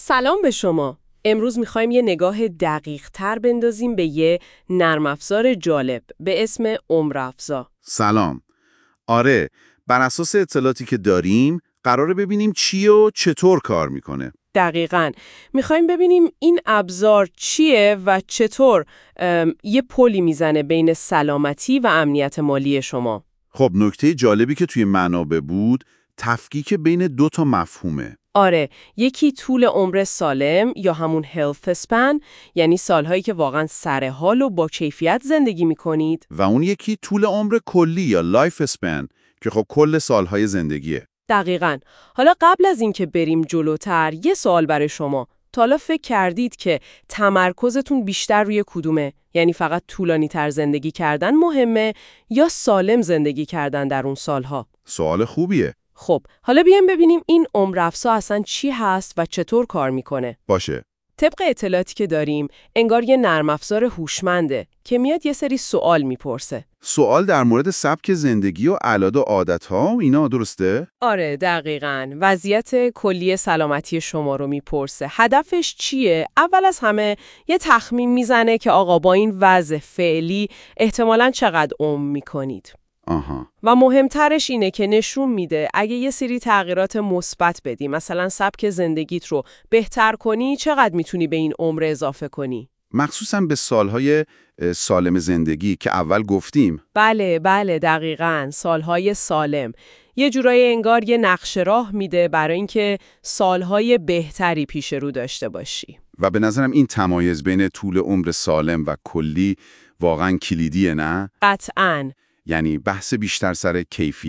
سلام به شما. امروز میخوایم یه نگاه دقیق تر بندازیم به یه نرم افزار جالب به اسم عمرافزا. سلام. آره، بر اساس اطلاعاتی که داریم قراره ببینیم چی و چطور کار میکنه. دقیقاً. میخوایم ببینیم این ابزار چیه و چطور یه پلی میزنه بین سلامتی و امنیت مالی شما. خب نکته جالبی که توی منابع بود تفکیک بین دو تا مفهومه. آره، یکی طول عمر سالم یا همون health span، یعنی سالهایی که واقعاً سر حال و با کیفیت زندگی میکنید، و اون یکی طول عمر کلی یا لایف اسپن که خب کل سالهای زندگیه. دقیقاً. حالا قبل از اینکه بریم جلوتر، یه سوال برای شما. تا حالا فکر کردید که تمرکزتون بیشتر روی کدومه؟ یعنی فقط طولانی تر زندگی کردن مهمه یا سالم زندگی کردن در اون سالها؟ سوال خوبیه. خب، حالا بیایم ببینیم این عمرافزا اصلا چی هست و چطور کار میکنه. باشه. طبق اطلاعاتی که داریم، انگار یه نرم افزار هوشمنده که میاد یه سری سوال میپرسه. سوال در مورد سبک زندگی و اعداد و عادت‌ها و اینا، درسته؟ آره، دقیقاً. وضعیت کلی سلامتی شما رو میپرسه. هدفش چیه؟ اول از همه یه تخمین میزنه که آقا با این وضع فعلی احتمالاً چقدر عمر میکنید. آها. و مهمترش اینه که نشون میده اگه یه سری تغییرات مثبت بدی، مثلا سبک زندگیت رو بهتر کنی، چقدر میتونی به این عمر اضافه کنی. مخصوصاً به سالهای سالم زندگی که اول گفتیم. بله دقیقاً، سالهای سالم. یه جورایی انگار یه نقشه راه میده برای اینکه سالهای بهتری پیش رو داشته باشی. و به نظرم این تمایز بین طول عمر سالم و کلی واقعاً کلیدیه، نه؟ قطعاً. یعنی بحث بیشتر سر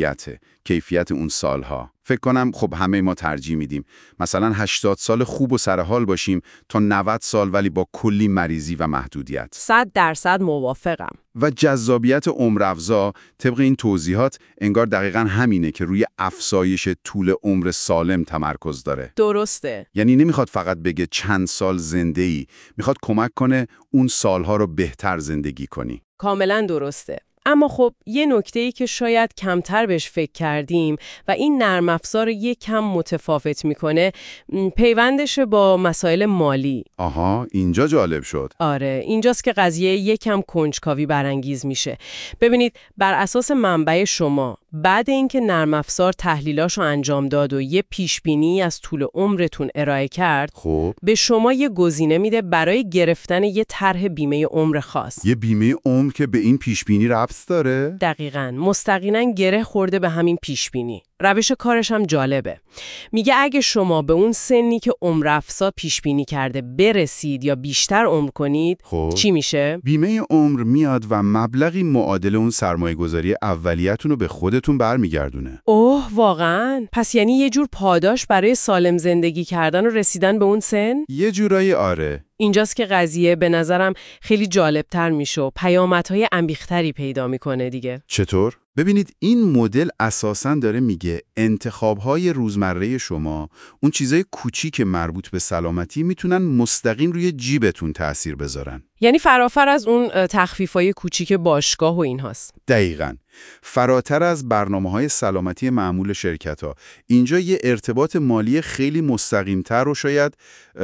کیفیت اون سالها. فکر کنم خب همه ما ترجیح میدیم مثلا 80 سال خوب و سرحال باشیم تا 90 سال ولی با کلی مریضی و محدودیت. 100% موافقم. و جذابیت عمرافزا طبق این توضیحات انگار دقیقاً همینه که روی افزایش طول عمر سالم تمرکز داره. درسته. یعنی نمیخواد فقط بگه چند سال زنده‌ای، میخواد کمک کنه اون سالها رو بهتر زندگی کنی. کاملاً درسته. اما خب یه نکته‌ای که شاید کمتر بهش فکر کردیم و این نرم افزار یک کم متفاوت میکنه، پیوندش با مسائل مالی. آها، اینجا جالب شد. آره، اینجاست که قضیه یک کم کنجکاوی برانگیز میشه. ببینید، بر اساس منبع شما، بعد اینکه نرم افزار تحلیلاشو انجام داد و یه پیشبینی از طول عمرتون ارائه کرد، خب به شما یه گزینه میده برای گرفتن یه طرح بیمه عمر خاص. یه بیمه عمر که به این پیشبینی ربط داره؟ دقیقاً، مستقیما گره خورده به همین پیشبینی. روش کارش هم جالبه. میگه اگه شما به اون سنی که عمرافزا پیشبینی کرده برسید یا بیشتر عمر کنید، خب چی میشه؟ بیمه عمر میاد و مبلغی معادل اون سرمایه‌گذاری اولیه‌تون رو به خودتون برمیگردونه. اوه، واقعاً؟ پس یعنی یه جور پاداش برای سالم زندگی کردن و رسیدن به اون سن؟ یه جورایی آره. اینجاست که قضیه به نظرم خیلی جالبتر میشه و پیامدهای عمیق‌تری پیدا میکنه دیگه. چطور؟ ببینید این مدل اساساً داره میگه انتخاب‌های روزمره شما، اون چیزای کوچیک مربوط به سلامتی میتونن مستقیم روی جیبتون تأثیر بذارن. یعنی فراتر از اون تخفیف‌های کوچیک باشگاه و اینهاست. دقیقاً. فراتر از برنامه‌های سلامتی معمول شرکت‌ها. اینجا یه ارتباط مالی خیلی مستقیم‌تر و شاید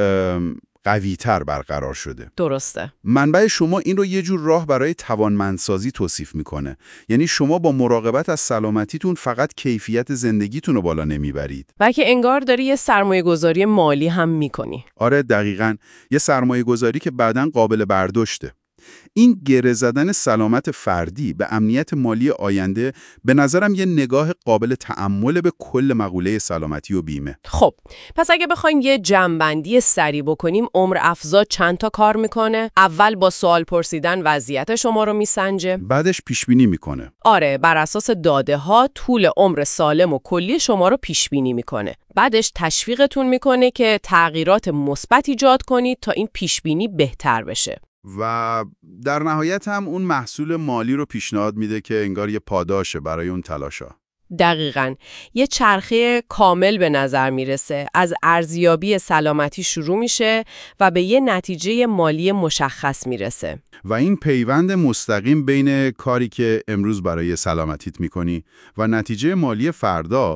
قوی‌تر برقرار شده. درسته. منبع شما این رو یه جور راه برای توانمندسازی توصیف میکنه. یعنی شما با مراقبت از سلامتیتون فقط کیفیت زندگیتون رو بالا نمیبرید. بلکه انگار داری یه سرمایه‌گذاری مالی هم میکنی. آره دقیقاً. یه سرمایه‌گذاری که بعداً قابل برداشته. این گره زدن سلامت فردی به امنیت مالی آینده به نظرم یه نگاه قابل تأمل به کل مقوله سلامتی و بیمه. خب، پس اگه بخوایم یه جمع‌بندی سریع بکنیم، عمرافزا چند تا کار میکنه؟ اول با سوال پرسیدن وضعیت شما رو میسنجه. بعدش پیشبینی میکنه. آره، بر اساس داده ها طول عمر سالم و کلی شما رو پیشبینی میکنه. بعدش تشویقتون میکنه که تغییرات مثبت ایجاد کنید تا این پیشبینی بهتر بشه. و در نهایت هم اون محصول مالی رو پیشنهاد میده که انگار یه پاداشه برای اون تلاشا. دقیقاً. یه چرخه کامل به نظر میرسه. از ارزیابی سلامتی شروع میشه و به یه نتیجه مالی مشخص میرسه. و این پیوند مستقیم بین کاری که امروز برای سلامتیت میکنی و نتیجه مالی فردا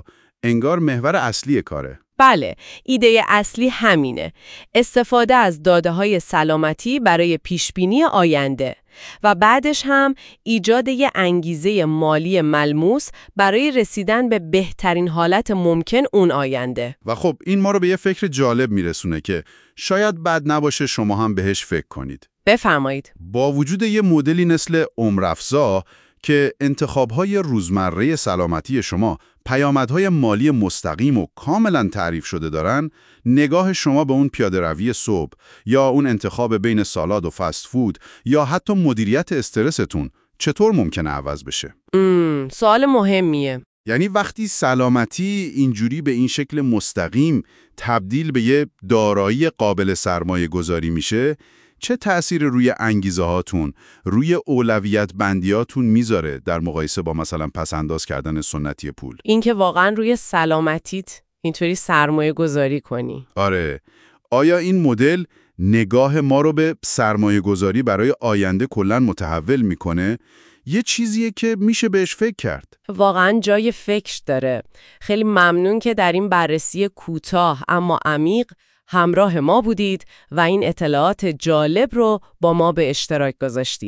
انگار محور اصلی کاره. بله، ایده اصلی همینه. استفاده از داده‌های سلامتی برای پیشبینی آینده و بعدش هم ایجاد یه انگیزه مالی ملموس برای رسیدن به بهترین حالت ممکن اون آینده. و خب این ما رو به یه فکر جالب میرسونه که شاید بد نباشه شما هم بهش فکر کنید. بفرمایید. با وجود یه مدلی مثل عمرافزا که انتخاب‌های روزمره سلامتی شما پیامدهای مالی مستقیم و کاملا تعریف شده دارن، نگاه شما به اون پیاده‌روی صبح یا اون انتخاب بین سالاد و فست فود یا حتی مدیریت استرستون چطور ممکنه عوض بشه؟ سوال مهمیه. یعنی وقتی سلامتی اینجوری به این شکل مستقیم تبدیل به یه دارایی قابل سرمایه گذاری میشه، چه تأثیر روی انگیزه هاتون، روی اولویت بندیاتون میذاره در مقایسه با مثلا پسنداز کردن سنتی پول؟ اینکه واقعا روی سلامتیت اینطوری سرمایه گذاری کنی. آره، آیا این مدل نگاه ما رو به سرمایه گذاری برای آینده کلاً متحول میکنه؟ یه چیزیه که میشه بهش فکر کرد. واقعا جای فکر داره. خیلی ممنون که در این بررسی کوتاه اما عمیق همراه ما بودید و این اطلاعات جالب رو با ما به اشتراک گذاشتید.